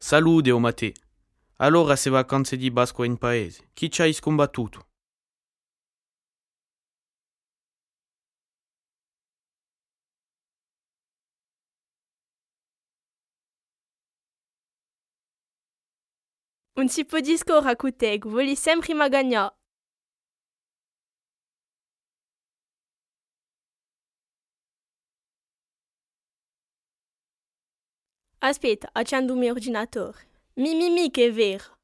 Salute, o Matteo. Allora se vacanze di Pasqua in paese, chi ci hai scombattuto? Un si può discorrere con te, voli sempre magagna. Aspetta, accendo il mio ordinatore. Mi, che è vero.